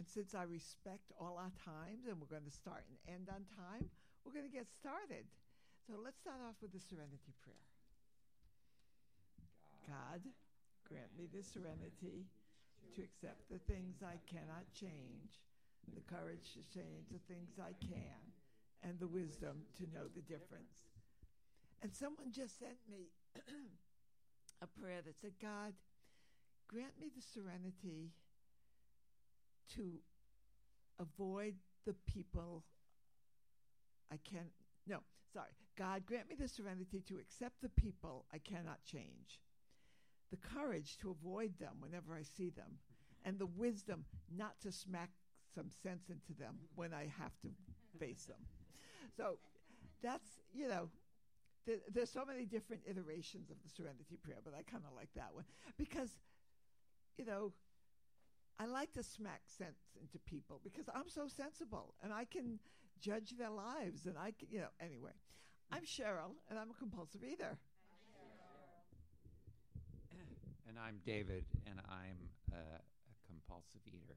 since I respect all our times and we're going to start and end on time, we're going to get started. So let's start off with the Serenity Prayer. God, grant me the serenity to accept the things I cannot change, the courage to change the things I can, and the wisdom to know the difference. And someone just sent me a prayer that said, God, grant me the serenity to avoid the people God, grant me the serenity to accept the people I cannot change, the courage to avoid them whenever I see them, and the wisdom not to smack some sense into them when I have to face them. So that's, there's so many different iterations of the Serenity Prayer, but I kind of like that one because, I like to smack sense into people because I'm so sensible and I can judge their lives and I can, anyway. I'm Cheryl and I'm a compulsive eater. And I'm David and I'm a compulsive eater.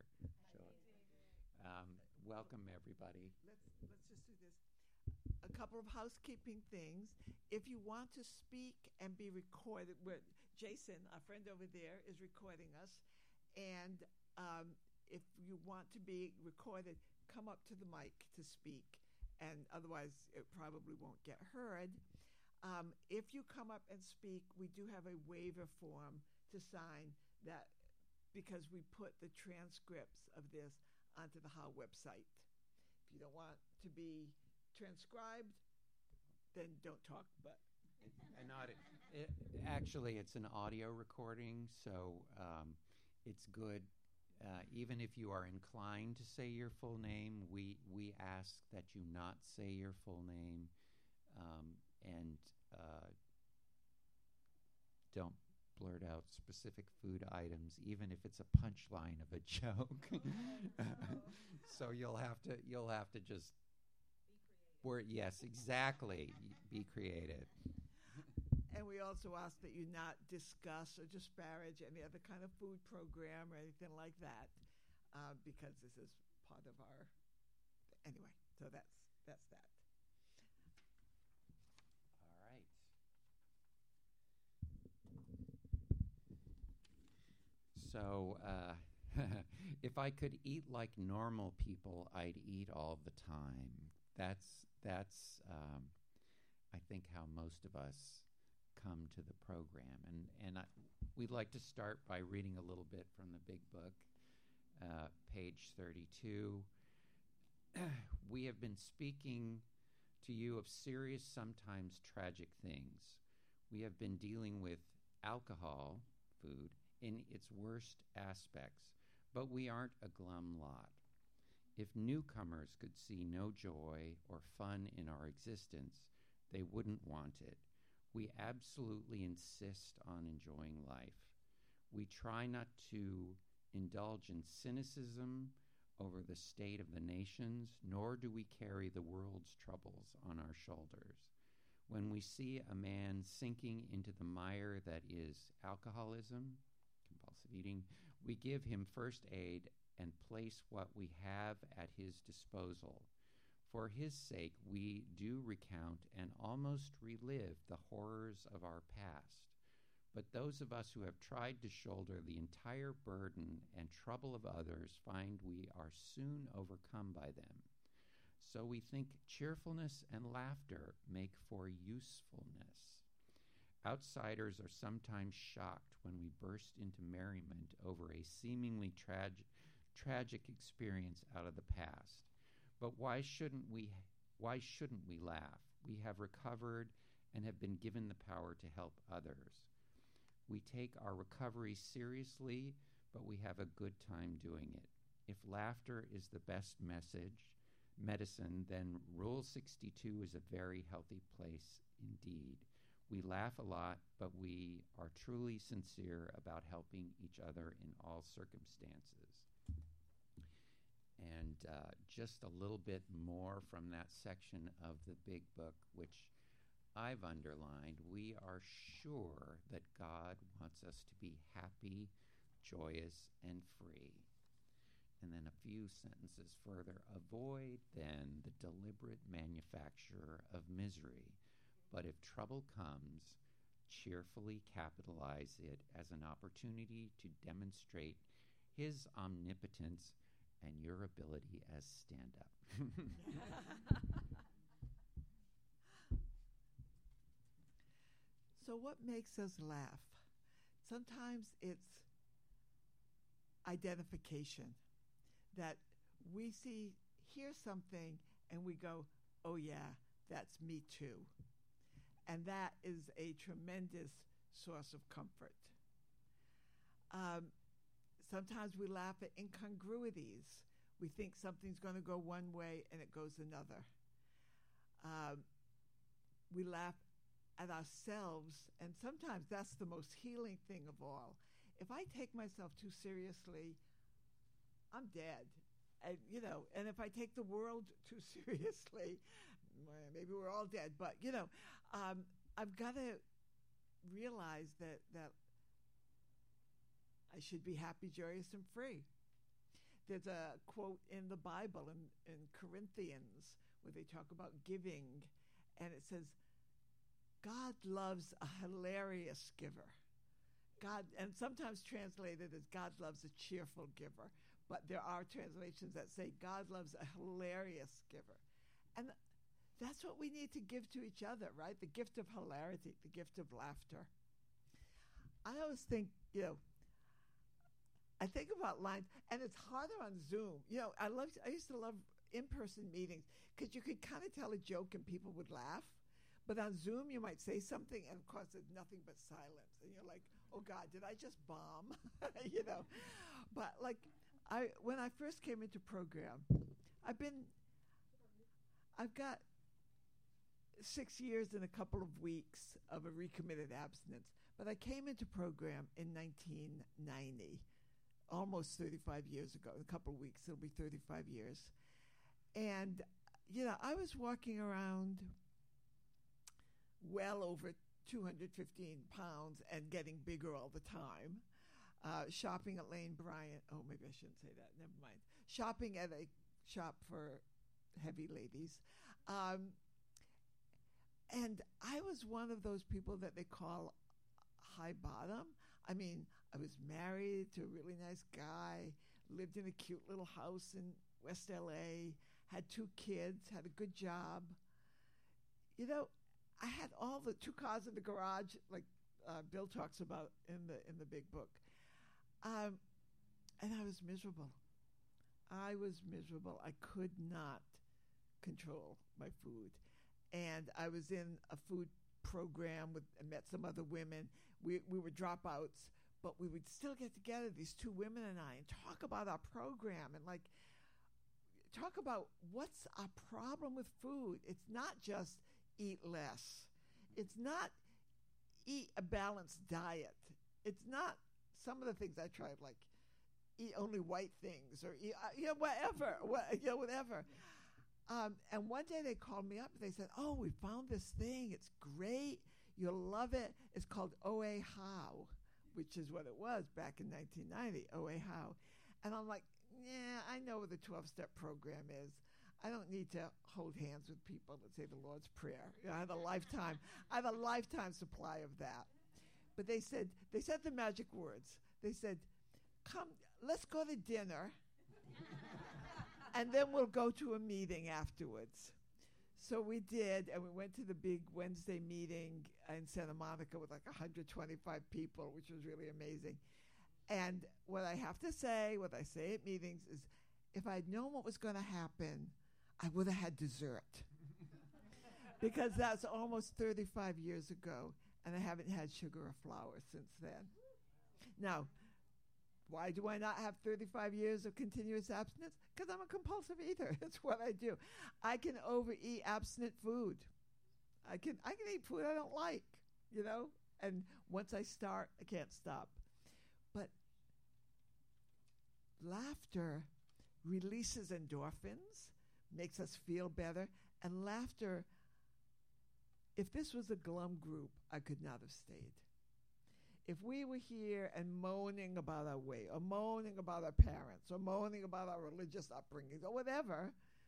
Welcome everybody. Let's just do this. A couple of housekeeping things. If you want to speak and be recorded, Jason, our friend over there, is recording us, and if you want to be recorded, come up to the mic to speak, and otherwise it probably won't get heard. If you come up and speak, we do have a waiver form to sign that because we put the transcripts of this onto the HOW website. If you don't want to be transcribed, then don't talk, but... Actually, it's an audio recording, so it's good. Even if you are inclined to say your full name, we ask that you not say your full name, and don't blurt out specific food items, even if it's a punchline of a joke. So you'll have to just be creative. Yes, exactly. Be creative. And we also ask that you not discuss or disparage any other kind of food program or anything like that, because this is part of our... Anyway, so that's that. All right. So if I could eat like normal people, I'd eat all the time. That's I think how most of us come to the program. And we'd like to start by reading a little bit from the Big Book, page 32. We have been speaking to you of serious, sometimes tragic things. We have been dealing with alcohol, food, in its worst aspects, but we aren't a glum lot. If newcomers could see no joy or fun in our existence, they wouldn't want it. We absolutely insist on enjoying life. We try not to indulge in cynicism over the state of the nations, nor do we carry the world's troubles on our shoulders. When we see a man sinking into the mire that is alcoholism, compulsive eating, we give him first aid and place what we have at his disposal. For his sake, we do recount and almost relive the horrors of our past. But those of us who have tried to shoulder the entire burden and trouble of others find we are soon overcome by them. So we think cheerfulness and laughter make for usefulness. Outsiders are sometimes shocked when we burst into merriment over a seemingly tragic experience out of the past. But why shouldn't we laugh? We have recovered and have been given the power to help others. We take our recovery seriously, but we have a good time doing it. If laughter is the best medicine, then Rule 62 is a very healthy place indeed. We laugh a lot, but we are truly sincere about helping each other in all circumstances. And just a little bit more from that section of the Big Book, which I've underlined. We are sure that God wants us to be happy, joyous, and free. And then a few sentences further, avoid then the deliberate manufacture of misery, but if trouble comes, cheerfully capitalize it as an opportunity to demonstrate his omnipotence and your ability as stand-up. So what makes us laugh? Sometimes it's identification, that we hear something and we go, oh yeah, that's me too. And that is a tremendous source of comfort. Sometimes we laugh at incongruities. We think something's going to go one way and it goes another. We laugh at ourselves, and sometimes that's the most healing thing of all. If I take myself too seriously, I'm dead. And if I take the world too seriously, maybe we're all dead. But, I've got to realize that I should be happy, joyous, and free. There's a quote in the Bible in Corinthians where they talk about giving, and it says, God loves a hilarious giver. And sometimes translated as God loves a cheerful giver. But there are translations that say God loves a hilarious giver. And that's what we need to give to each other, right? The gift of hilarity, the gift of laughter. I always think, I think about lines, and it's harder on Zoom. I used to love in-person meetings because you could kind of tell a joke and people would laugh. But on Zoom, you might say something, and of course, there's nothing but silence. And you're like, oh, God, did I just bomb? But when I first came into program, I've got 6 years and a couple of weeks of a recommitted abstinence. But I came into program in 1990, almost 35 years ago. In a couple of weeks, it'll be 35 years. And, I was walking around well over 215 pounds and getting bigger all the time, shopping at Lane Bryant. Oh, maybe I shouldn't say that. Never mind. Shopping at a shop for heavy ladies. And I was one of those people that they call high bottom. I mean, I was married to a really nice guy, lived in a cute little house in West LA, had 2 kids, had a good job. I had all the 2 cars in the garage, like Bill talks about in the big book. And I was miserable. I could not control my food. And I was in a food program and met some other women. We were dropouts, but we would still get together, these 2 women and I, and talk about our program and talk about what's our problem with food. It's not just eat less. It's not eat a balanced diet. It's not some of the things I tried, like eat only white things or eat, whatever. And one day they called me up and they said, oh, we found this thing. It's great. You'll love it. It's called OA How, which is what it was back in 1990, OA How. And I'm like, yeah, I know what the 12-step program is. I don't need to hold hands with people and say the Lord's Prayer. I have a lifetime supply of that. But they said the magic words. They said, come, let's go to dinner, and then we'll go to a meeting afterwards. So we did, and we went to the big Wednesday meeting in Santa Monica with 125 people, which was really amazing. And what I have to say, what I say at meetings is, if I'd known what was going to happen, I would have had dessert. Because that's almost 35 years ago, and I haven't had sugar or flour since then. Now, why do I not have 35 years of continuous abstinence? Because I'm a compulsive eater. That's what I do. I can overeat abstinent food. I can eat food I don't like, and once I start, I can't stop. But laughter releases endorphins, makes us feel better, and laughter, if this was a glum group, I could not have stayed. if we were here and moaning about our weight, or moaning about our parents, or moaning about our religious upbringings, or whatever,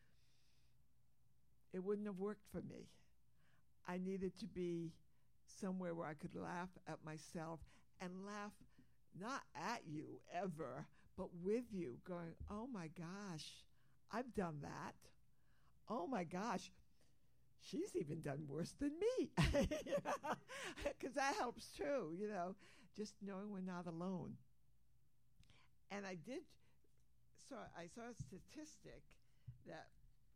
it wouldn't have worked for me. I needed to be somewhere where I could laugh at myself and laugh not at you ever, but with you, going, oh my gosh, I've done that. Oh my gosh, she's even done worse than me. Because that helps too, just knowing we're not alone. And I saw a statistic that,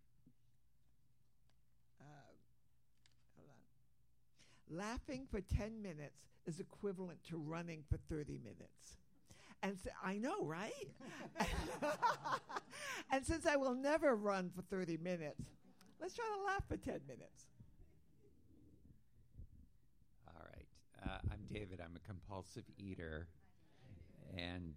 hold on, laughing for 10 minutes is equivalent to running for 30 minutes. And so, I know, right? And since I will never run for 30 minutes, let's try to laugh for 10 minutes. All right. I'm David. I'm a compulsive eater. And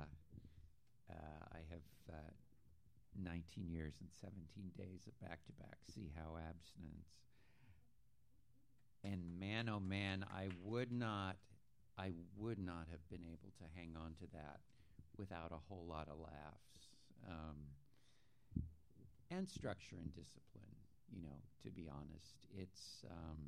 I have 19 years and 17 days of back-to-back CHOW abstinence. And man, oh man, I would not have been able to hang on to that without a whole lot of laughs. And structure and discipline, to be honest. It's,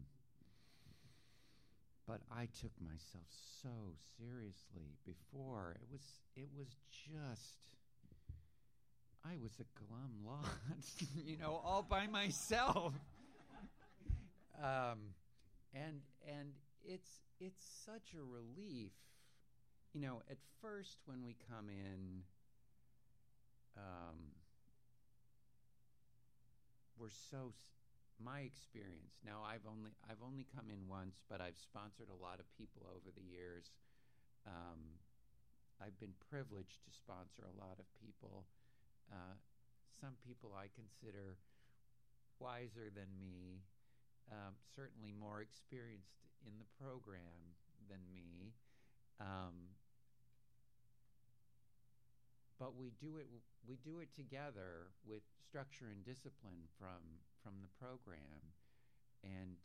but I took myself so seriously before. It was just, I was a glum lot, all by myself. And it's such a relief. At first when we come in, we're so, my experience, now I've only come in once, but I've sponsored a lot of people over the years. I've been privileged to sponsor a lot of people. Some people I consider wiser than me, certainly more experienced in the program than me. But we do it together with structure and discipline from the program. And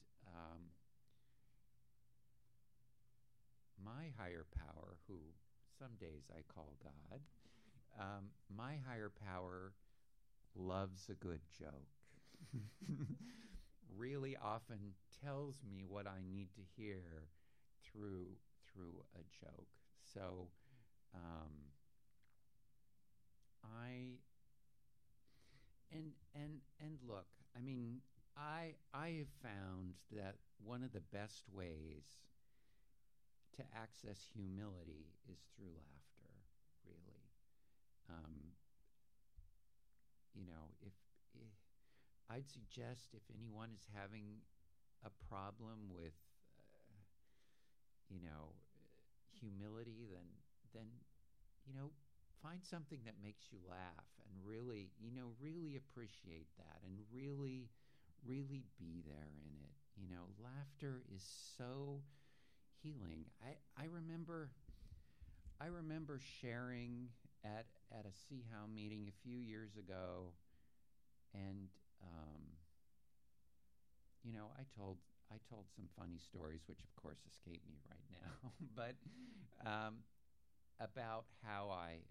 my higher power, who some days I call God, my higher power loves a good joke. Really often tells me what I need to hear through a joke. So and look, I mean, I have found that one of the best ways to access humility is through laughter, really. If I'd suggest if anyone is having a problem with, humility, then find something that makes you laugh and really appreciate that and really be there in it. Laughter is so healing. I remember sharing at a CHOW meeting a few years ago, and I told some funny stories, which of course escape me right now, but about how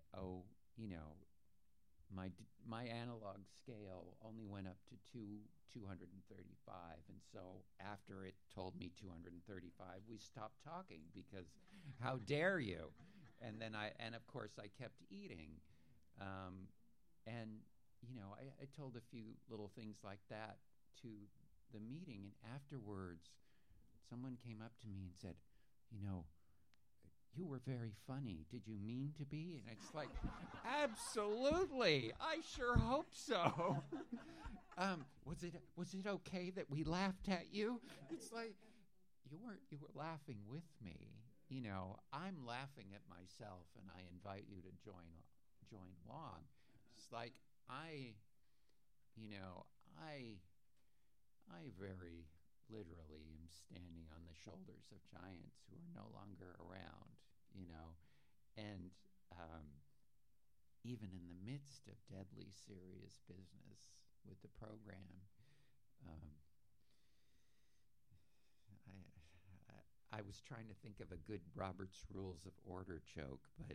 my analog scale only went up to 235, and so after it told me 235, we stopped talking because how dare you? And of course I kept eating, and I told a few little things like that to the meeting, and afterwards someone came up to me and said, you were very funny. Did you mean to be? And it's like, absolutely. I sure hope so. Was it okay that we laughed at you? It's like, you were laughing with me. I'm laughing at myself, and I invite you to join along. It's like I very literally am standing on the shoulders of giants who are no longer around, and even in the midst of deadly serious business with the program, I I was trying to think of a good Robert's Rules of Order joke, but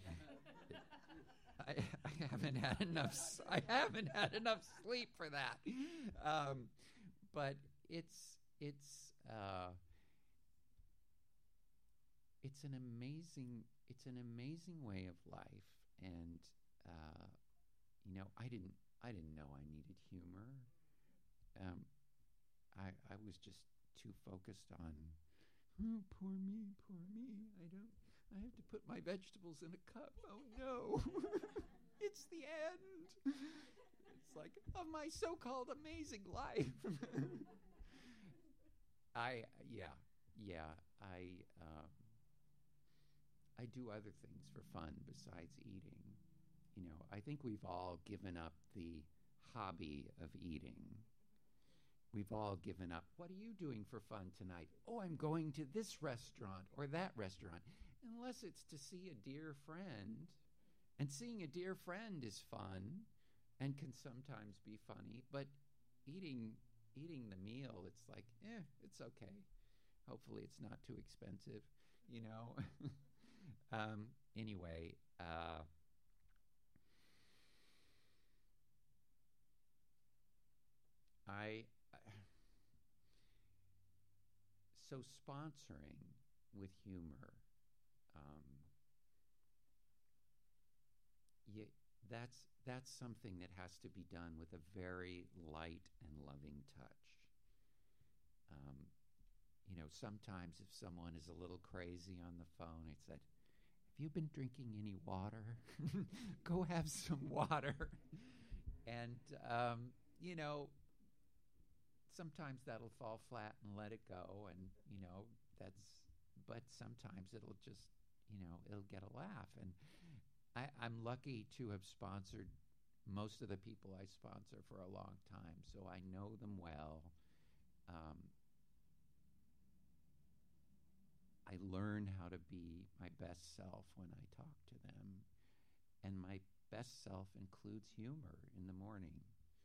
I haven't had enough. I haven't had enough sleep for that. But it's an amazing way of life, and I didn't know I needed humor. I was just too focused on, oh, poor me. I have to put my vegetables in a cup. Oh no, it's the end. It's like of my so-called amazing life. I do other things for fun besides eating. I think we've all given up the hobby of eating. We've all given up. What are you doing for fun tonight? Oh, I'm going to this restaurant or that restaurant. Unless it's to see a dear friend. And seeing a dear friend is fun and can sometimes be funny. But eating the meal, it's like, it's okay. Hopefully it's not too expensive, Anyway, so sponsoring with humor, that's something that has to be done with a very light and loving touch. Sometimes if someone is a little crazy on the phone, I said, have you been drinking any water? Go have some water. And, sometimes that'll fall flat and let it go. And, but sometimes it'll just, it'll get a laugh. And I'm lucky to have sponsored most of the people I sponsor for a long time, so I know them well. I learn how to be my best self when I talk to them. And my best self includes humor in the morning.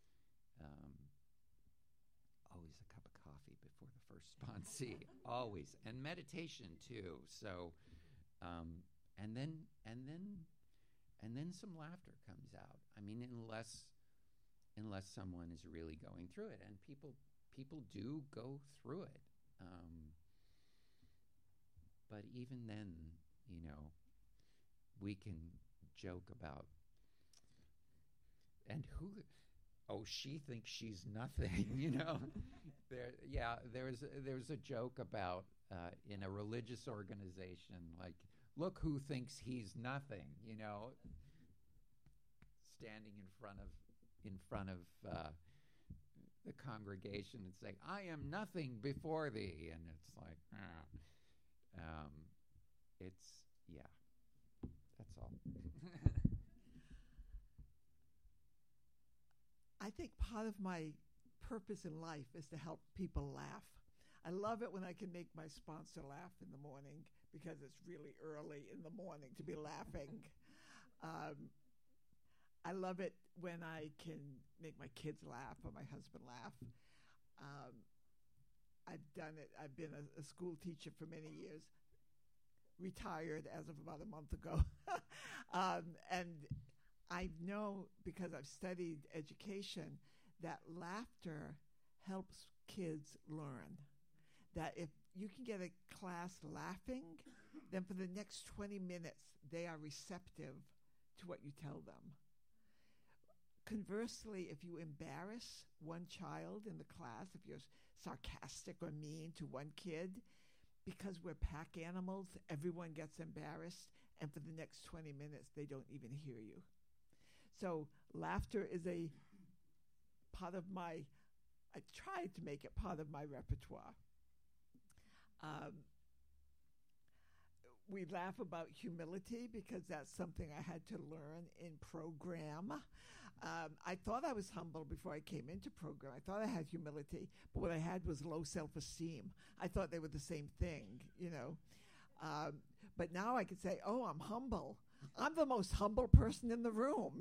Always a cup of coffee before the first sponsee, always. And meditation too. So, and then some laughter comes out. I mean, unless someone is really going through it, and people do go through it. But even then, we can joke about, and she thinks she's nothing, There's a joke about in a religious organization, like, look who thinks he's nothing, standing in front of the congregation and saying, I am nothing before thee, and it's like, that's all. I think part of my purpose in life is to help people laugh. I love it when I can make my sponsor laugh in the morning, because it's really early in the morning to be laughing. I love it when I can make my kids laugh or my husband laugh. I've done it. I've been a school teacher for many years, retired as of about a month ago. And I know, because I've studied education, that laughter helps kids learn. That if you can get a class laughing, then for the next 20 minutes, they are receptive to what you tell them. Conversely, if you embarrass one child in the class, if you're sarcastic or mean to one kid, because we're pack animals, everyone gets embarrassed, and for the next 20 minutes, they don't even hear you. So laughter is a part of I tried to make it part of my repertoire. We laugh about humility because that's something I had to learn in program. I thought I was humble before I came into program. I thought I had humility, but what I had was low self-esteem. I thought they were the same thing, But now I can say, oh, I'm humble. I'm the most humble person in the room,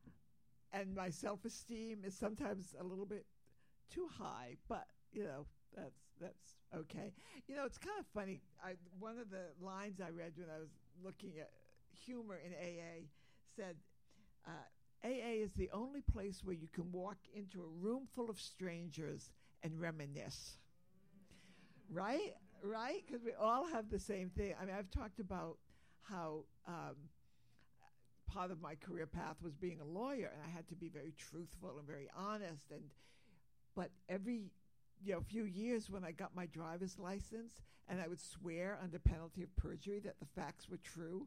And my self-esteem is sometimes a little bit too high, but, That's okay. You know, it's kind of funny. One of the lines I read when I was looking at humor in AA said, AA is the only place where you can walk into a room full of strangers and reminisce. Right? Right? Because we all have the same thing. I mean, I've talked about how part of my career path was being a lawyer, and I had to be very truthful and very honest. But every few years when I got my driver's license, and I would swear under penalty of perjury that the facts were true.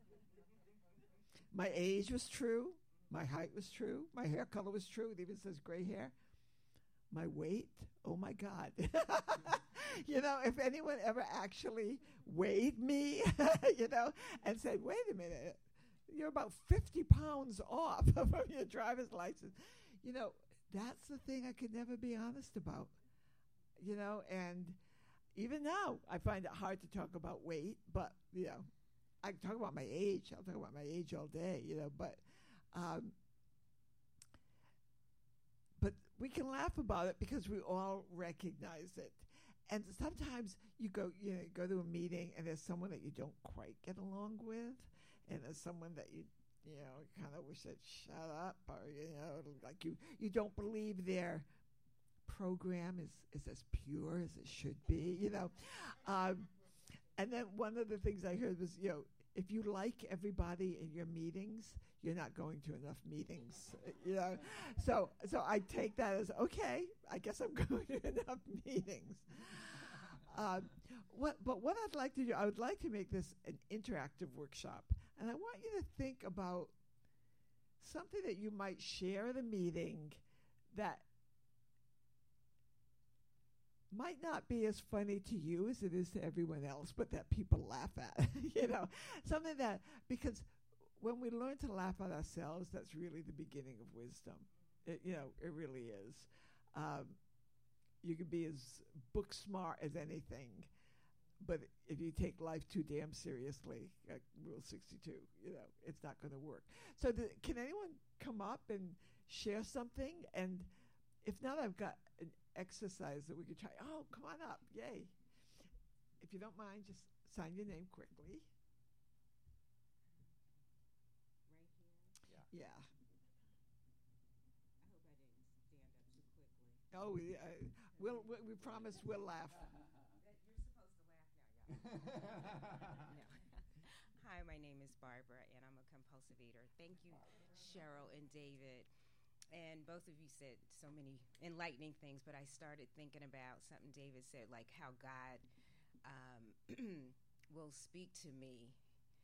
My age was true. My height was true. My hair color was true. It even says gray hair. My weight, oh my God. If anyone ever actually weighed me, and said, wait a minute, you're about 50 pounds off from your driver's license. That's the thing I could never be honest about. And even now I find it hard to talk about weight, but, I can talk about my age. I'll talk about my age all day, but we can laugh about it because we all recognize it. And sometimes you go to a meeting and there's someone that you don't quite get along with, and there's someone that you kind of wish that shut up, or like you don't believe their program is as pure as it should be, And then one of the things I heard was, if you like everybody in your meetings, you're not going to enough meetings, So I take that as, okay, I guess I'm going to enough meetings. What I'd like to do, I would like to make this an interactive workshop. And I want you to think about something that you might share at a meeting that might not be as funny to you as it is to everyone else, but that people laugh at, something that, because when we learn to laugh at ourselves, that's really the beginning of wisdom. It really is. You can be as book smart as anything, but if you take life too damn seriously, like Rule 62, it's not going to work. So can anyone come up and share something? And if not, I've got an exercise that we could try. Oh, come on up. Yay. If you don't mind, just sign your name quickly. Right here? Yeah. I hope I didn't stand up too quickly. Oh, we promise we'll laugh. You're supposed to laugh now, y'all. No. Hi, my name is Barbara, and I'm a compulsive eater. Thank you, Cheryl and David. And both of you said so many enlightening things, but I started thinking about something David said, like how God will speak to me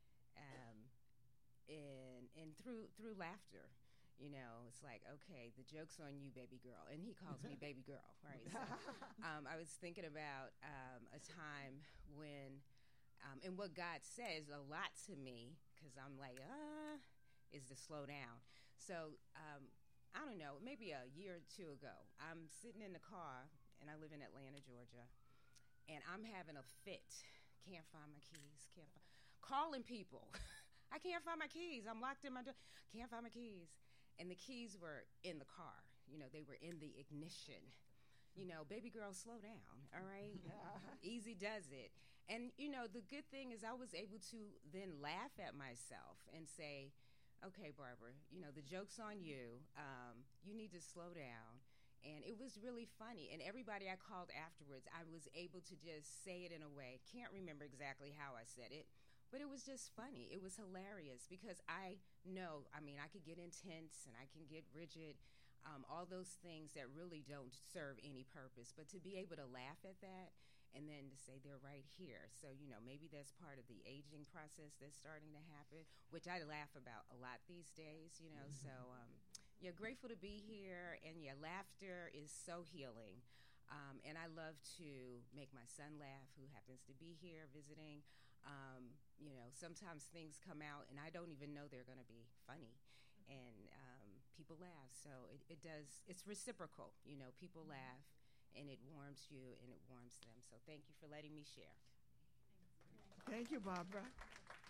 and through laughter. It's like, okay, the joke's on you, baby girl. And he calls me baby girl, right? So, I was thinking about a time when, and what God says a lot to me, because I'm like, is to slow down. So, I don't know, maybe a year or two ago, I'm sitting in the car, and I live in Atlanta, Georgia, and I'm having a fit. Can't find my keys. Calling people. I can't find my keys. I'm locked in my door. Can't find my keys. And the keys were in the car. They were in the ignition. Baby girl, slow down, all right? Easy does it. And, the good thing is I was able to then laugh at myself and say, okay, Barbara, the joke's on you. You need to slow down. And it was really funny. And everybody I called afterwards, I was able to just say it in a way. Can't remember exactly how I said it, but it was just funny. It was hilarious because I know, I could get intense and I can get rigid, all those things that really don't serve any purpose. But to be able to laugh at that and then to say they're right here. So, maybe that's part of the aging process that's starting to happen, which I laugh about a lot these days, So, grateful to be here. And, laughter is so healing. And I love to make my son laugh, who happens to be here visiting. Sometimes things come out, and I don't even know they're going to be funny. And people laugh. So it does. It's reciprocal. People laugh. And it warms you, and it warms them. So thank you for letting me share. Thank you, Barbara. I'll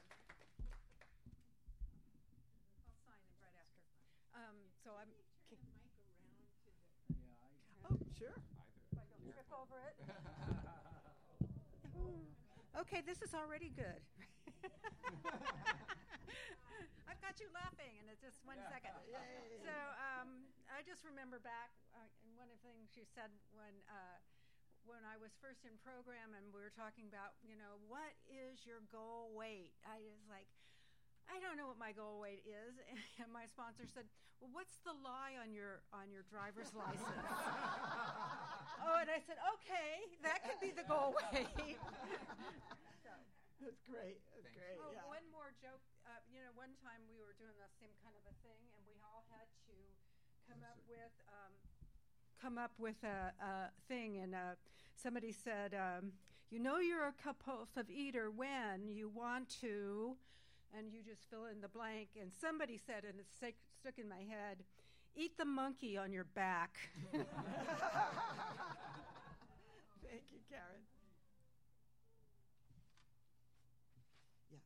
sign it right after. So I'm. Oh, sure. If I don't trip over over it. Okay, this is already good. I've got you laughing, and it's just 1 second. So I just remember back, and one of the things you said when I was first in program, and we were talking about, what is your goal weight? I was like, I don't know what my goal weight is, and my sponsor said, "Well, what's the lie on your driver's license?" Oh, and I said, "Okay, that could be the goal weight." So. That's great. That's great. Oh, Yeah. one more joke. One time we were doing the same kind of a thing, and we all had to come up with a thing, and somebody said, you're a compulsive eater when you want to, and you just fill in the blank. And somebody said, and it's stuck in my head, eat the monkey on your back. Thank you, Karen. Yeah.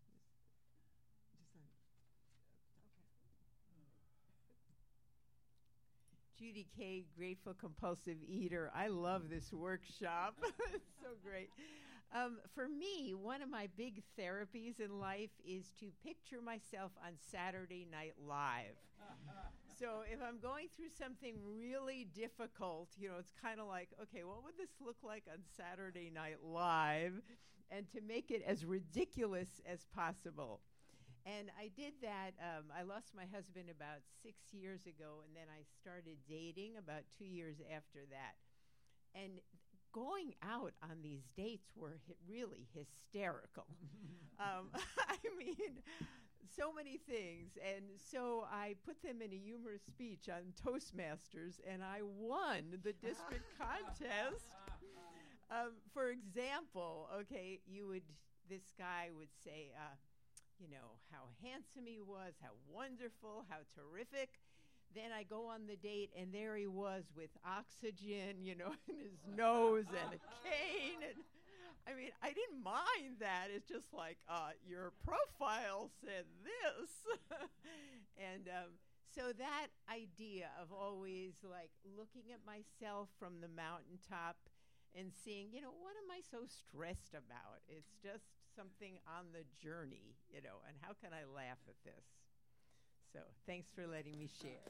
Judy Kay, Grateful Compulsive Eater. I love this workshop. It's so great. For me, one of my big therapies in life is to picture myself on Saturday Night Live. So if I'm going through something really difficult, it's kind of like, okay, what would this look like on Saturday Night Live? And to make it as ridiculous as possible. And I did that. I lost my husband about 6 years ago, and then I started dating about 2 years after that. And going out on these dates were really hysterical. I mean, so many things. And so I put them in a humorous speech on Toastmasters, and I won the district contest. For example, this guy would say, how handsome he was, how wonderful, how terrific. Then I go on the date, and there he was with oxygen, in his nose and a cane. And I mean, I didn't mind that. It's just like, your profile said this. And so that idea of always like looking at myself from the mountaintop and seeing, what am I so stressed about? It's just something on the journey, and how can I laugh at this? So thanks for letting me share.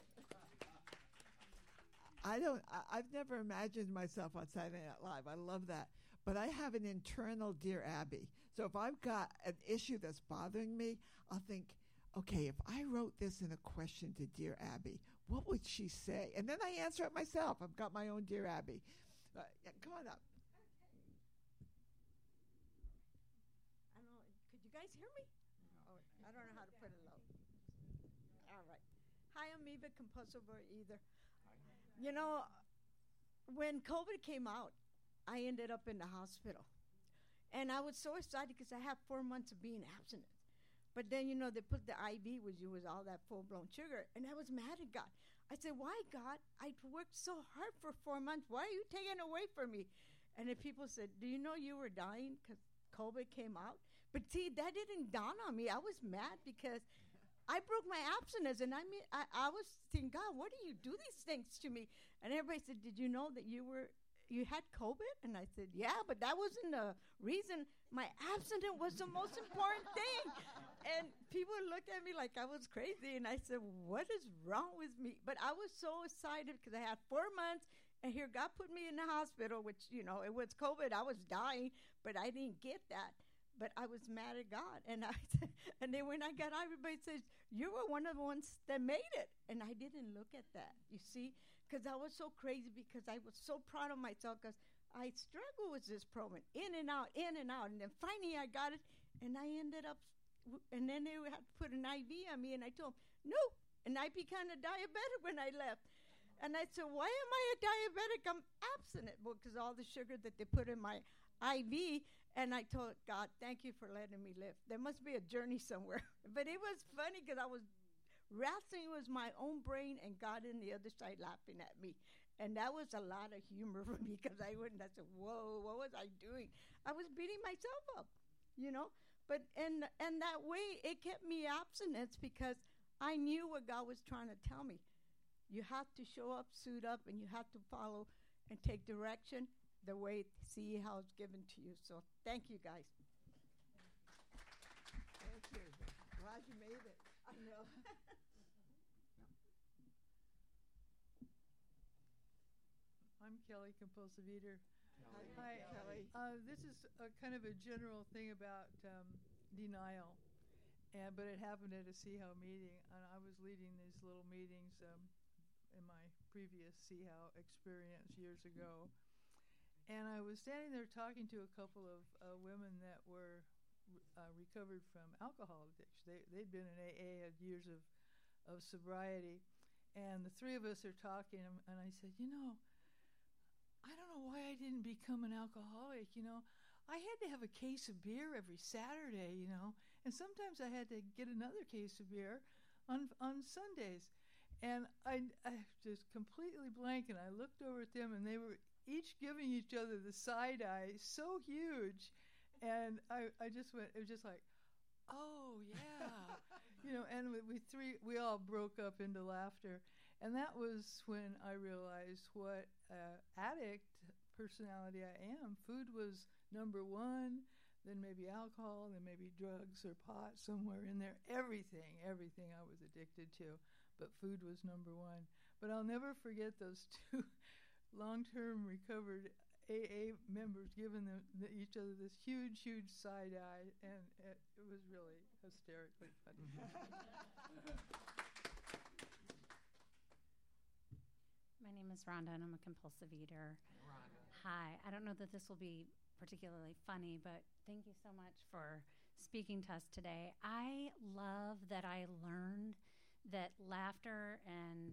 I've never imagined myself on Saturday Night Live. I love that. But I have an internal Dear Abby. So if I've got an issue that's bothering me, I'll think, okay, if I wrote this in a question to Dear Abby, what would she say? And then I answer it myself. I've got my own Dear Abby. Come on up. Could you guys hear me? Oh, I don't know how to put it low. All right. Hi, I'm Eva, compulsive overeater. When COVID came out, I ended up in the hospital. And I was so excited because I had 4 months of being abstinent. But then, they put the IV with you with all that full-blown sugar. And I was mad at God. I said, why, God? I worked so hard for 4 months. Why are you taking it away from me? And the people said, do you know you were dying because COVID came out? But see, that didn't dawn on me. I was mad because I broke my abstinence. And I was thinking, God, why do you do these things to me? And everybody said, did you know that you had COVID? And I said, yeah, but that wasn't the reason. My abstinence was the most important thing. And people looked at me like I was crazy. And I said, what is wrong with me? But I was so excited because I had 4 months. And here God put me in the hospital, which, it was COVID. I was dying, but I didn't get that. But I was mad at God. And then when I got out, everybody says, you were one of the ones that made it. And I didn't look at that, you see, because I was so crazy because I was so proud of myself because I struggled with this program, in and out. And then finally I got it, and I ended up, and then they had to put an IV on me, and I told them, no. And I became a diabetic when I left. And I said, why am I a diabetic? I'm abstinent. Well, because all the sugar that they put in my IV. And I told God, thank you for letting me live. There must be a journey somewhere. But it was funny because I was wrestling with my own brain and God on the other side laughing at me. And that was a lot of humor for me because I said, whoa, what was I doing? I was beating myself up, But and that way it kept me abstinence because I knew what God was trying to tell me. You have to show up, suit up, and you have to follow and take direction. the way see how it's given to you. So thank you guys. Thank you. Glad you made it. I know. I'm Kelly, compulsive eater. Hi, Kelly. This is a kind of a general thing about denial, but it happened at a CHOW meeting, and I was leading these little meetings in my previous CHOW experience years ago. And I was standing there talking to a couple of women that were recovered from alcohol addiction. They'd been in AA, had years of sobriety. And the three of us are talking, and I said, I don't know why I didn't become an alcoholic, I had to have a case of beer every Saturday, and sometimes I had to get another case of beer on Sundays. And I just completely blank, and I looked over at them, and they were each giving each other the side eye, so huge. And I just went, it was just like, oh, yeah. And we all broke up into laughter. And that was when I realized what addict personality I am. Food was number one, then maybe alcohol, then maybe drugs or pot somewhere in there. Everything I was addicted to. But food was number one. But I'll never forget those two long-term recovered AA members giving each other this huge side eye, and it was really hysterically funny. My name is Rhonda, and I'm a compulsive eater. Rhonda. Hi. I don't know that this will be particularly funny, but thank you so much for speaking to us today. I love that I learned that laughter and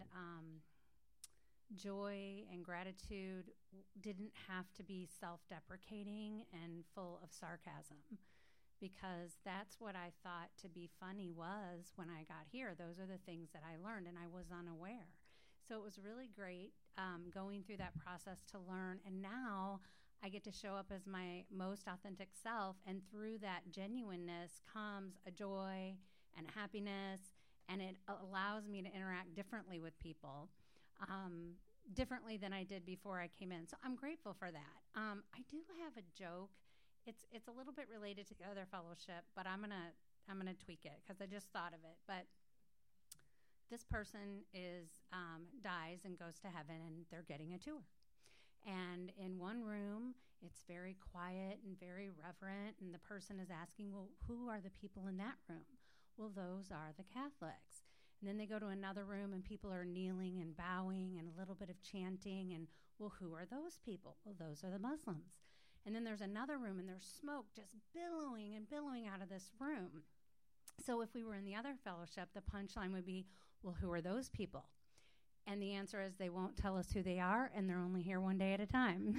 joy and gratitude didn't have to be self-deprecating and full of sarcasm, because that's what I thought to be funny was when I got here. Those are the things that I learned, and I was unaware. So it was really great going through that process to learn. And now I get to show up as my most authentic self. And through that genuineness comes a joy and happiness. And it allows me to interact differently with people, differently than I did before I came in. So I'm grateful for that. I do have a joke. It's a little bit related to the other fellowship, but I'm gonna tweak it because I just thought of it. But this person dies and goes to heaven, and they're getting a tour. And in one room, it's very quiet and very reverent, and the person is asking, well, who are the people in that room? Well, those are the Catholics. And then they go to another room, and people are kneeling and bowing and a little bit of chanting, and, well, who are those people? Well, those are the Muslims. And then there's another room, and there's smoke just billowing and billowing out of this room. So if we were in the other fellowship, the punchline would be, well, who are those people? And the answer is they won't tell us who they are, and they're only here one day at a time.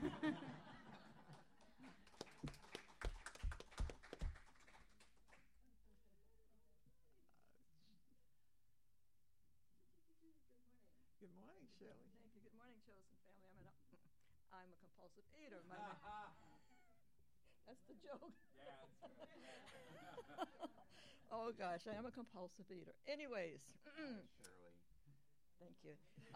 Good morning, Shirley. Thank you. Good morning, chosen family. I'm a compulsive eater. That's the joke. Yeah, that's right. Oh gosh, I am a compulsive eater. Anyways, Shirley. thank you.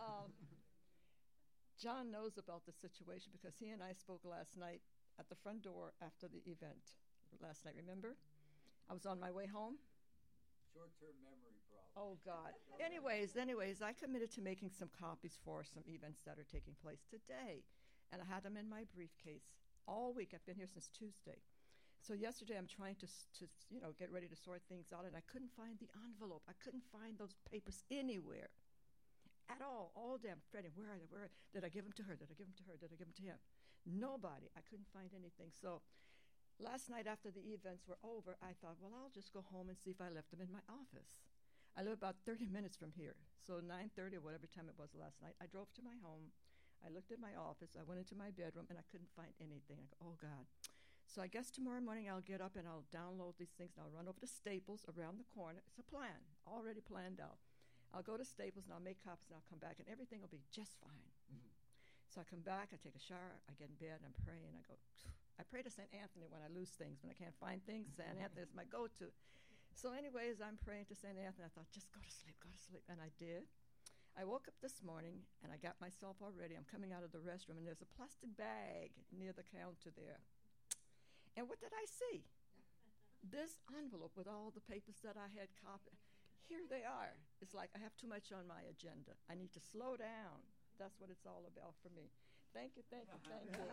John knows about the situation because he and I spoke last night at the front door after the event. Last night, remember? I was on my way home. Short-term memory problem. Oh God. Anyways, I committed to making some copies for some events that are taking place today, and I had them in my briefcase all week. I've been here since Tuesday. So yesterday I'm trying to get ready to sort things out, and I couldn't find the envelope. I couldn't find those papers anywhere at all day. I'm fretting, where are they? Did I give them to her? Did I give them to her? Did I give them to him? Nobody. I couldn't find anything. So last night after the events were over, I thought, well, I'll just go home and see if I left them in my office. I live about 30 minutes from here. So 9:30 or whatever time it was last night, I drove to my home. I looked at my office. I went into my bedroom, and I couldn't find anything. I go, oh, God. So I guess tomorrow morning I'll get up and I'll download these things, and I'll run over to Staples around the corner. It's a plan, already planned out. I'll go to Staples, and I'll make copies, and I'll come back, and everything will be just fine. Mm-hmm. So I come back, I take a shower, I get in bed, and I'm praying. I pray to St. Anthony when I lose things. When I can't find things, St. Anthony is my go-to. So anyways, I'm praying to St. Anthony. I thought, just go to sleep, and I did. I woke up this morning and I got myself all ready. I'm coming out of the restroom and there's a plastic bag near the counter there. And what did I see? This envelope with all the papers that I had copied. Here they are. It's like I have too much on my agenda. I need to slow down. That's what it's all about for me. Thank you, thank you, thank you.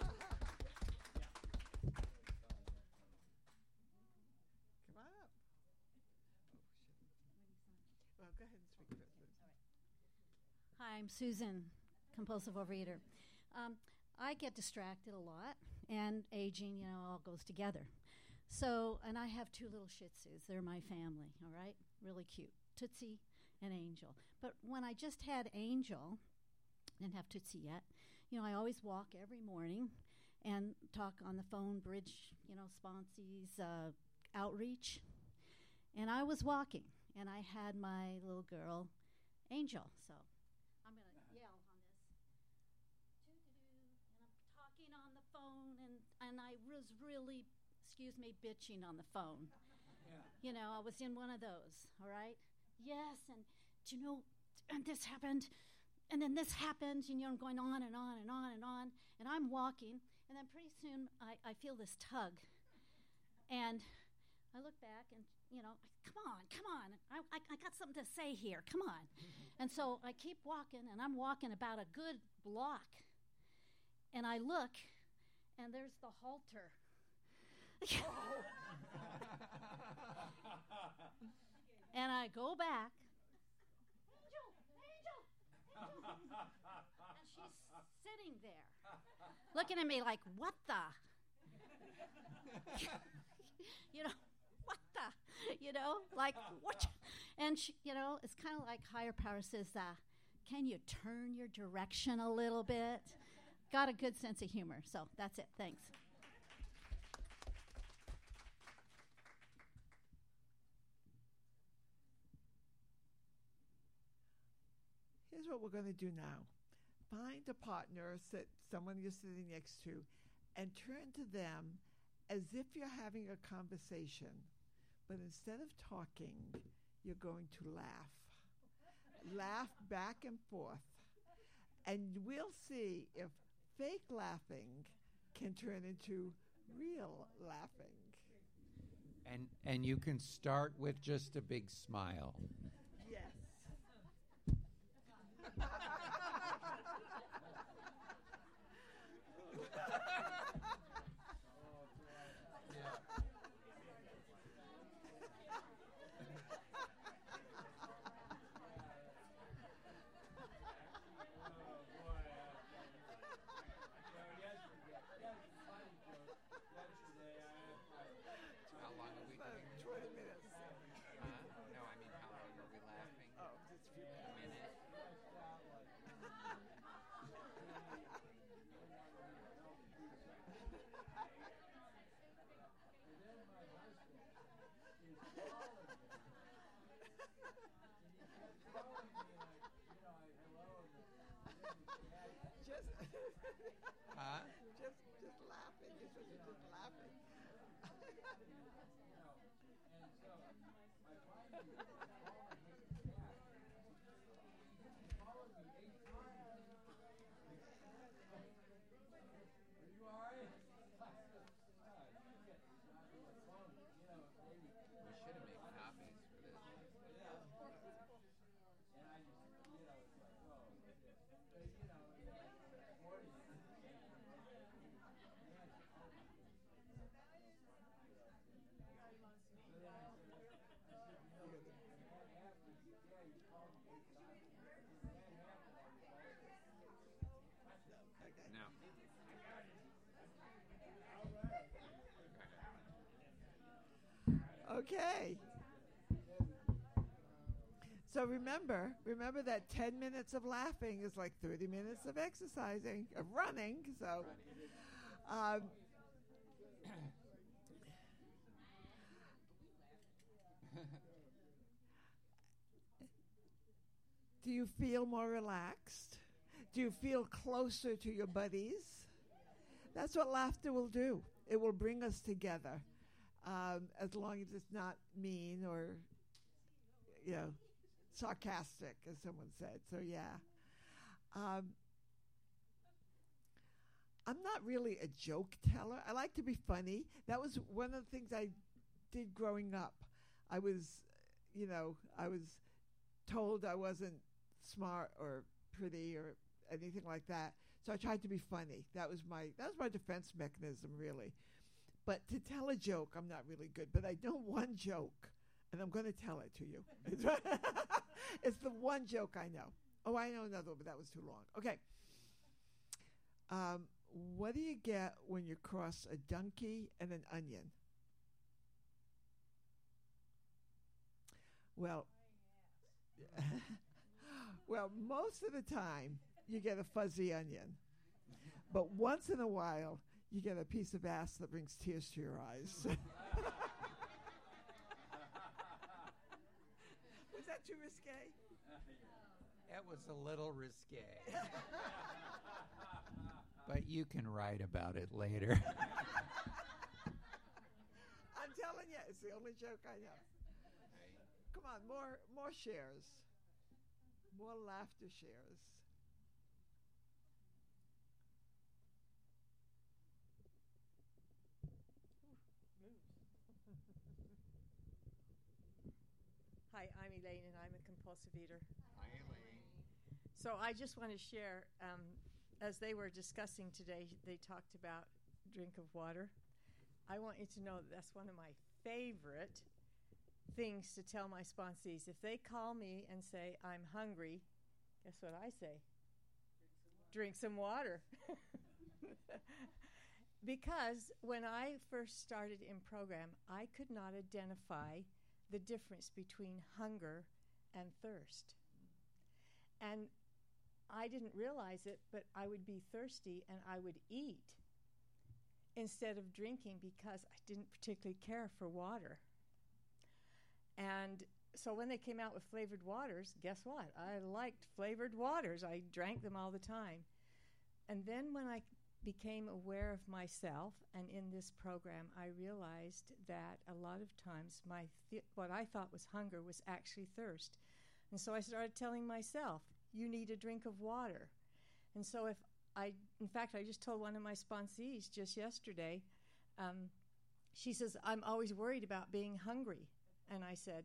Come on up. Well, go ahead and speak first. Hi, I'm Susan, compulsive overeater. I get distracted a lot, and aging, all goes together. So, and I have 2 little Shih Tzus. They're my family, all right? Really cute. Tootsie and Angel. But when I just had Angel, didn't have Tootsie yet, I always walk every morning and talk on the phone, bridge, sponsees, outreach. And I was walking, and I had my little girl, Angel. So I'm going to yell on this. And I'm talking on the phone, and I was really, bitching on the phone. Yeah. I was in one of those, all right? Yes, and and this happened, and then this happened, I'm going on and on and on and on, and I'm walking, and then pretty soon I feel this tug, and I look back and, come on, I got something to say here, come on. And so I keep walking, and I'm walking about a good block, and I look, and there's the halter. And I go back. Angel. And she's sitting there, looking at me like, what the? What the? Like, what? And she, it's kind of like higher power says, can you turn your direction a little bit? Got a good sense of humor. So that's it. Thanks. Here's what we're going to do now. Find a partner, someone you're sitting next to, and turn to them as if you're having a conversation. But instead of talking, you're going to laugh. Laugh back and forth. And we'll see if fake laughing can turn into real laughing. And you can start with just a big smile. Yes. How long are we doing? 20 minutes. No, I mean, how long are we laughing? Oh, just a few A minute? Huh? Just laughing. It's just laughing. We should have made copies for this. No. Okay. So remember that 10 minutes of laughing is like 30 minutes of exercising, of running. So, do you feel more relaxed? Do you feel closer to your buddies? That's what laughter will do. It will bring us together, as long as it's not mean or, sarcastic, as someone said. So, yeah. I'm not really a joke teller. I like to be funny. That was one of the things I did growing up. I was told I wasn't smart or pretty or anything like that. So I tried to be funny. That was my defense mechanism, really. But to tell a joke, I'm not really good. But I know one joke, and I'm going to tell it to you. It's the one joke I know. Oh, I know another one, but that was too long. Okay. What do you get when you cross a donkey and an onion? Well, well, most of the time you get a fuzzy onion. But once in a while, you get a piece of ass that brings tears to your eyes. Was that too risque? That was a little risque. But you can write about it later. I'm telling you, it's the only joke I know. Come on, more shares. More laughter shares. Hi, I'm Elaine, and I'm a compulsive eater. Hi, Elaine. So I just want to share, as they were discussing today, they talked about drink of water. I want you to know that that's one of my favorite things to tell my sponsees. If they call me and say, I'm hungry, guess what I say? Drink some water. Because when I first started in program, I could not identify the difference between hunger and thirst. And I didn't realize it, but I would be thirsty and I would eat instead of drinking because I didn't particularly care for water. And so when they came out with flavored waters, guess what? I liked flavored waters. I drank them all the time. And then when I became aware of myself, and in this program I realized that a lot of times what I thought was hunger was actually thirst. And so I started telling myself, you need a drink of water. And so in fact, I just told one of my sponsees just yesterday, she says, I'm always worried about being hungry. And I said,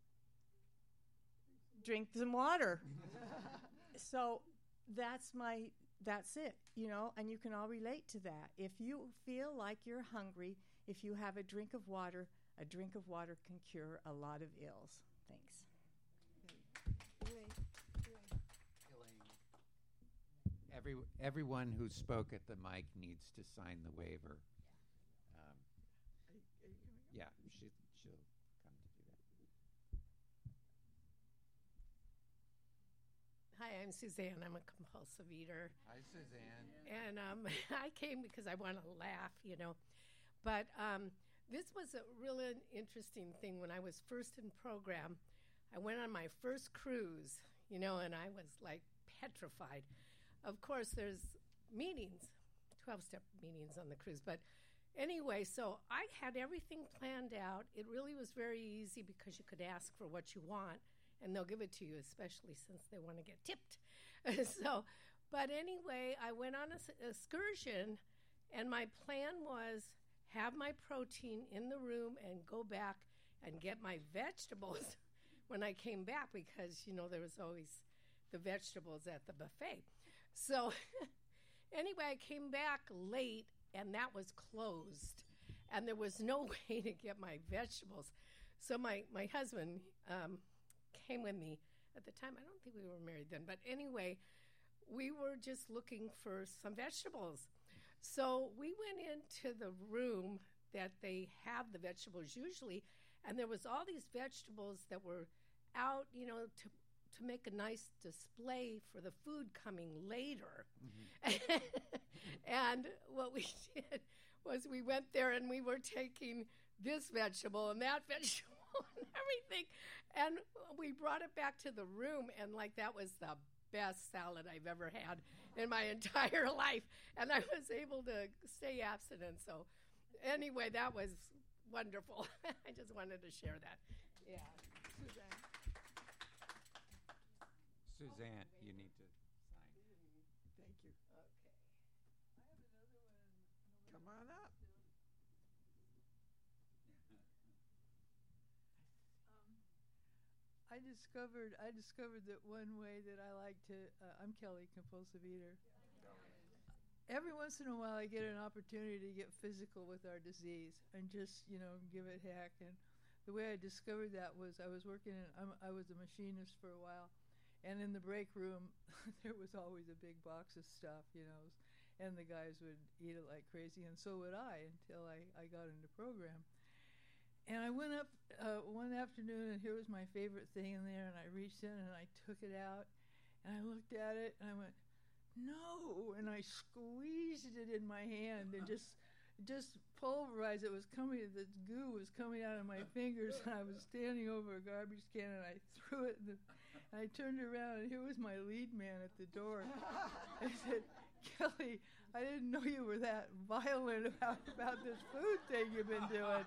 drink some water. So that's it, and you can all relate to that. If you feel like you're hungry, if you have a drink of water can cure a lot of ills. Thanks. Everyone who spoke at the mic needs to sign the waiver. Yeah, she'll come to do that. Hi, I'm Suzanne. I'm a compulsive eater. Hi, Suzanne. And I came because I want to laugh, But this was a really interesting thing. When I was first in program, I went on my first cruise, and I was like petrified. Of course, there's meetings, 12-step meetings on the cruise. But anyway, so I had everything planned out. It really was very easy because you could ask for what you want, and they'll give it to you, especially since they want to get tipped. But anyway, I went on an excursion, and my plan was have my protein in the room and go back and get my vegetables when I came back because, there was always the vegetables at the buffet. So anyway, I came back late, and that was closed, and there was no way to get my vegetables. So my husband came with me at the time. I don't think we were married then, but anyway, we were just looking for some vegetables. So we went into the room that they have the vegetables usually, and there was all these vegetables that were out, to make a nice display for the food coming later. Mm-hmm. And what we did was we went there and we were taking this vegetable and that vegetable and everything, and we brought it back to the room, and that was the best salad I've ever had in my entire life, and I was able to stay abstinent. So anyway, that was wonderful. I just wanted to share that. Yeah. Suzanne, you need to sign. Thank you. Okay. I have another one. Come on up. I discovered that one way that I like to. I'm Kelly, compulsive eater. Every once in a while, I get an opportunity to get physical with our disease and just, give it heck. And the way I discovered that was I was working I was a machinist for a while, and in the break room, there was always a big box of stuff, and the guys would eat it like crazy, and so would I until I got into program. And I went up one afternoon, and here was my favorite thing in there, and I reached in and I took it out, and I looked at it, and I went, no, and I squeezed it in my hand and just pulverized it. The goo was coming out of my fingers, and I was standing over a garbage can, and I threw it and I turned around, and here was my lead man at the door. I said, Kelly, I didn't know you were that violent about this food thing you've been doing,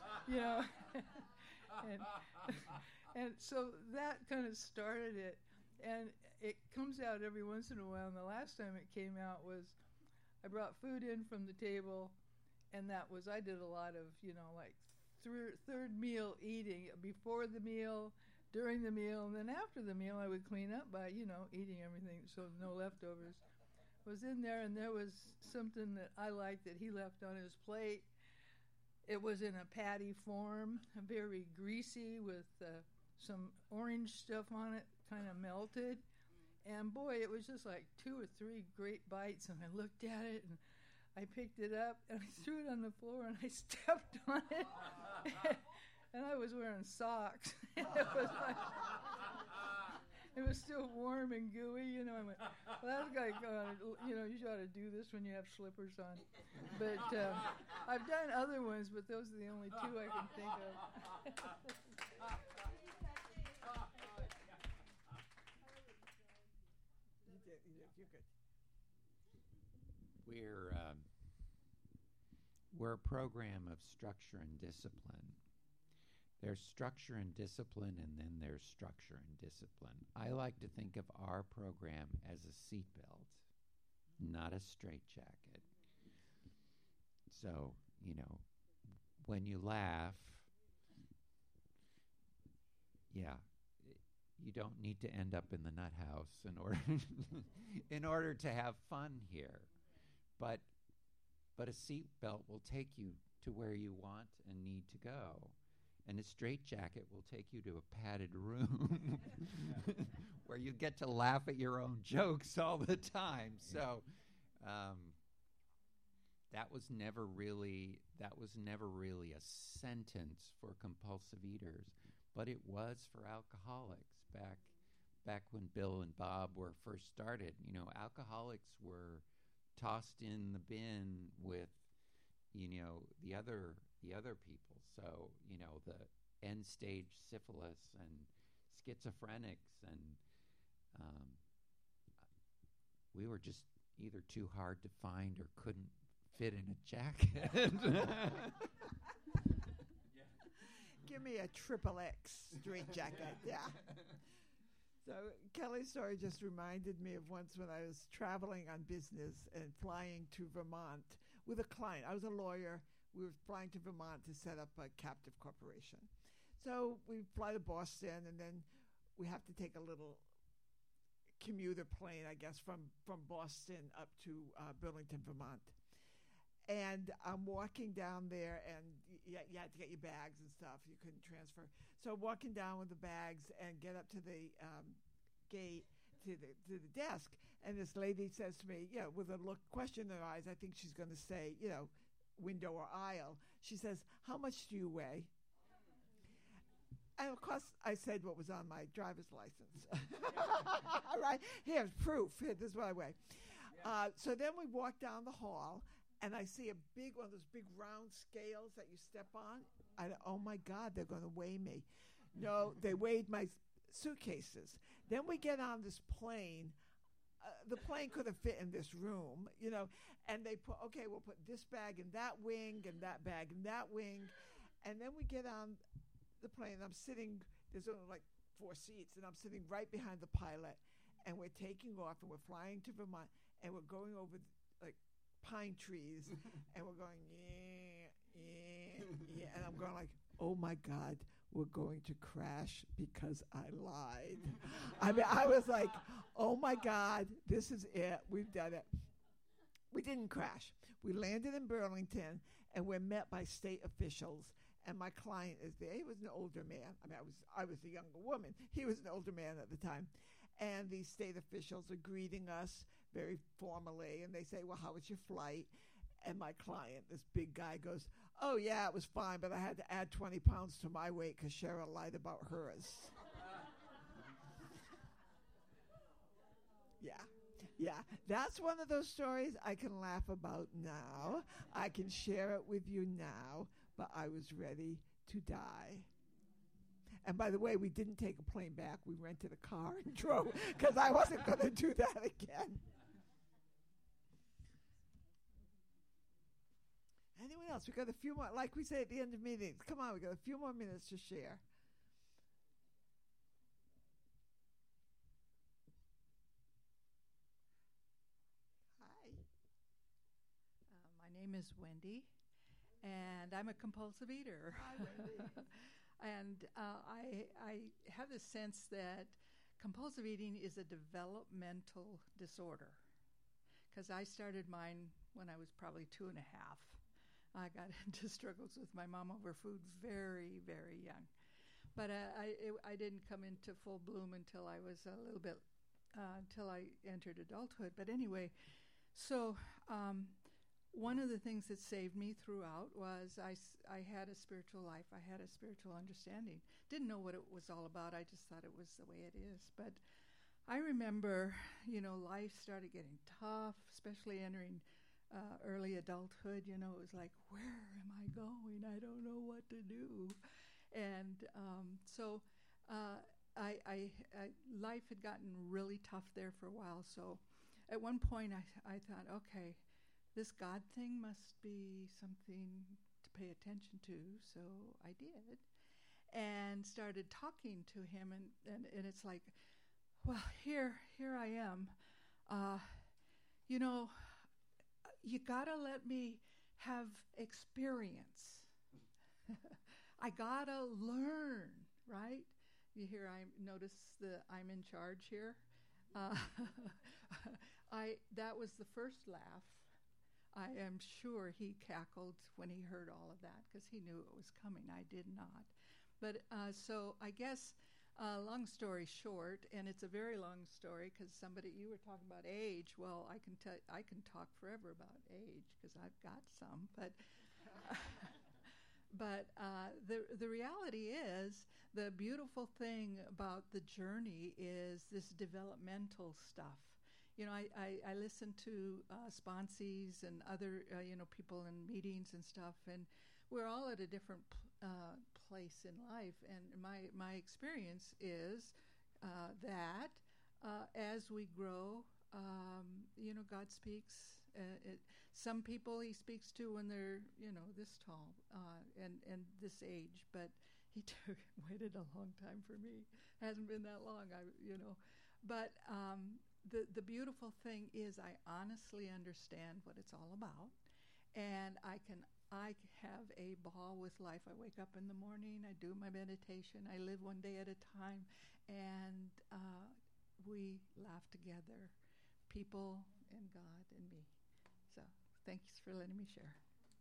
and so that kind of started it, and it comes out every once in a while. And the last time it came out was I brought food in from the table, and I did a lot of like third meal eating, before the meal, during the meal, and then after the meal I would clean up by eating everything so no leftovers was in there. And there was something that I liked that he left on his plate. It was in a patty form, very greasy, with some orange stuff on it, kind of melted. And boy, it was just like 2 or 3 great bites, and I looked at it, and I picked it up, and I threw it on the floor, and I stepped on it, and I was wearing socks. It was still warm and gooey, I went, well, that's like, you ought to do this when you have slippers on. But I've done other ones, but those are the only 2 I can think of. You're good. We're a program of structure and discipline. There's structure and discipline, and then there's structure and discipline. I like to think of our program as a seatbelt, not a straitjacket. So, when you laugh, you don't need to end up in the nut house in order to have fun here. But a seatbelt will take you to where you want and need to go. And a straitjacket will take you to a padded room where you get to laugh at your own jokes all the time. So that was never really a sentence for compulsive eaters, but it was for alcoholics back when Bill and Bob were first started. Alcoholics were tossed in the bin with the other people. So, the end stage syphilis and schizophrenics, and we were just either too hard to find or couldn't fit in a jacket. Give me a XXX straight jacket. Yeah. So Kelly's story just reminded me of once when I was traveling on business and flying to Vermont with a client. I was a lawyer. We were flying to Vermont to set up a captive corporation. So we fly to Boston, and then we have to take a little commuter plane, I guess, from Boston up to Burlington, Vermont. And I'm walking down there, and you had to get your bags and stuff. You couldn't transfer. So walking down with the bags and get up to the gate, to the desk, and this lady says to me, with a question in her eyes, I think she's going to say, window or aisle. She says, "How much do you weigh?" And of course, I said what was on my driver's license. All right, here's proof. Here, this is what I weigh. So then we walk down the hall, and I see one of those big round scales that you step on. Oh my God, they're going to weigh me. No, they weighed my suitcases. Then we get on this plane. The plane could have fit in this room, and they put, we'll put this bag in that wing and that bag in that wing. And then we get on the plane. I'm sitting, there's only like 4 seats, and I'm sitting right behind the pilot. and we're taking off, and we're flying to Vermont, and we're going over like pine trees, and we're going yeah, and I'm going like, oh my God, we're going to crash because I lied. I mean, I was like, oh my God, this is it. We've done it. We didn't crash. We landed in Burlington, and we're met by state officials. And my client is there. He was an older man. I mean, I was a younger woman. He was an older man at the time. And these state officials are greeting us very formally, and they say, well, how was your flight? And my client, this big guy, goes, oh, yeah, it was fine, but I had to add 20 pounds to my weight because Cheryl lied about hers. Yeah, that's one of those stories I can laugh about now. I can share it with you now, but I was ready to die. And by the way, we didn't take a plane back. We rented a car and drove because I wasn't going to do that again. Anyone else? We got a few more, like we say at the end of meetings. Come on, we got a few more minutes to share. Hi. My name is Wendy, and I'm a compulsive eater. Hi, Wendy. And I have the sense that compulsive eating is a developmental disorder, because I started mine when I was probably 2.5. I got into struggles with my mom over food very, very young. But I didn't come into full bloom until I was a little bit, until I entered adulthood. But anyway, so one of the things that saved me throughout was I had a spiritual life. I had a spiritual understanding. Didn't know what it was all about. I just thought it was the way it is. But I remember, life started getting tough, especially entering early adulthood. It was like, where am I going? I don't know what to do. And so life had gotten really tough there for a while. So at one point I thought, okay, this God thing must be something to pay attention to. So I did, and started talking to him. And it's like, well, here I am. You gotta let me have experience. I gotta learn, right? You hear, I notice the I'm in charge here. That was the first laugh. I am sure he cackled when he heard all of that, because he knew it was coming. I did not. But so I guess, long story short, and it's a very long story, because you were talking about age. Well, I can talk forever about age, because I've got some. But the reality is, the beautiful thing about the journey is this developmental stuff. I listen to sponsees and other people in meetings and stuff, and we're all at a different place in life. And my experience is that as we grow, God speaks. Some people He speaks to when they're this tall and this age, but He waited a long time for me. Hasn't been that long, But the beautiful thing is, I honestly understand what it's all about, and I have a ball with life. I wake up in the morning, I do my meditation, I live one day at a time, and we laugh together, people and God and me. So thanks for letting me share.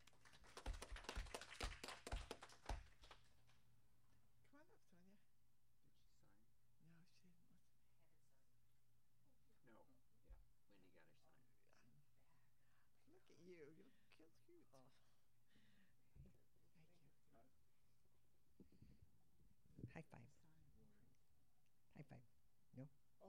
Come on up, Sonia. No, yeah. Wendy got her sign. Look at you. You look cute. High five. High five. No?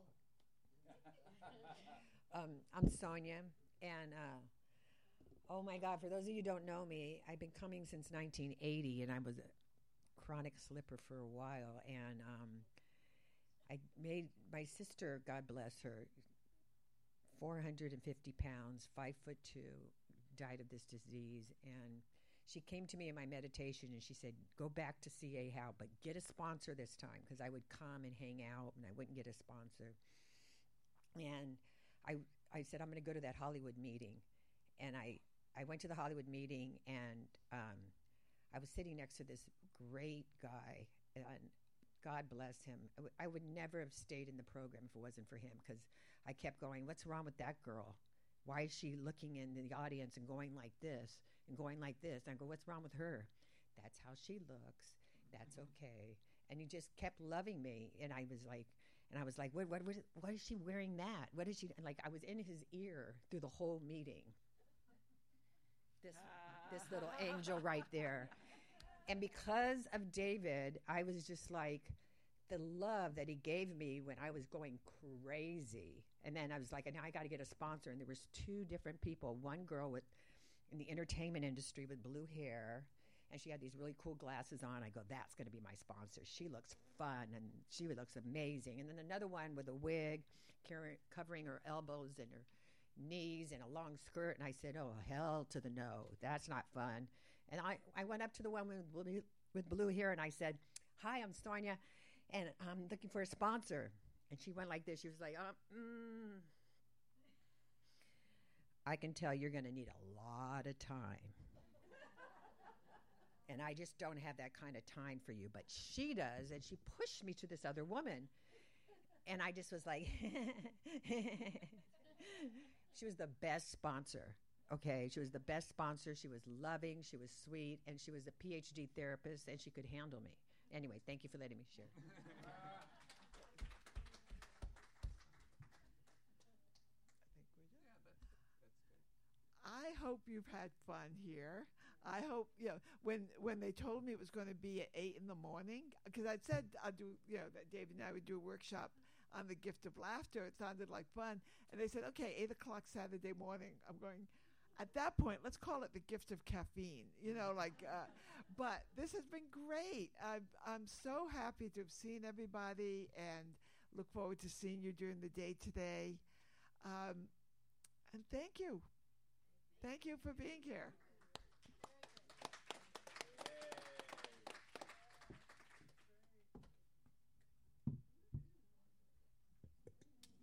I'm Sonia, and oh my God, for those of you who don't know me, I've been coming since 1980, and I was a chronic slipper for a while, and I made my sister, God bless her, 450 pounds, 5'2", died of this disease, and she came to me in my meditation and she said, go back to C.A. Howe, but get a sponsor this time, because I would come and hang out and I wouldn't get a sponsor. And I said, I'm going to go to that Hollywood meeting. And I went to the Hollywood meeting, and I was sitting next to this great guy, and God bless him. I would never have stayed in the program if it wasn't for him, because I kept going, what's wrong with that girl? Why is she looking in the audience and going like this and going like this? And I go, what's wrong with her? That's how she looks. That's okay. And he just kept loving me. And I was like, what is she wearing that? What is she, and like I was in his ear through the whole meeting. This little angel right there. And because of David, I was just like, the love that he gave me when I was going crazy. And then I was like, now I got to get a sponsor. And there was 2 different people. One girl in the entertainment industry with blue hair, and she had these really cool glasses on. I go, that's going to be my sponsor. She looks fun, and she looks amazing. And then another one with a wig, covering her elbows and her knees and a long skirt. And I said, oh, hell to the no. That's not fun. And I went up to the one with blue hair, and I said, hi, I'm Sonia, and I'm looking for a sponsor. And she went like this. She was like, I can tell you're going to need a lot of time. And I just don't have that kind of time for you. But she does, and she pushed me to this other woman. And I just was like, she was the best sponsor. Okay, she was the best sponsor. She was loving, she was sweet, and she was a PhD therapist, and she could handle me. Anyway, thank you for letting me share. I hope you've had fun here. I hope, when they told me it was going to be at 8 in the morning, because I'd said I'd do, that David and I would do a workshop on the gift of laughter. It sounded like fun. And they said, okay, 8 o'clock Saturday morning. I'm going, at that point, let's call it the gift of caffeine, but this has been great. I'm so happy to have seen everybody and look forward to seeing you during the day today. And thank you. Thank you for being here.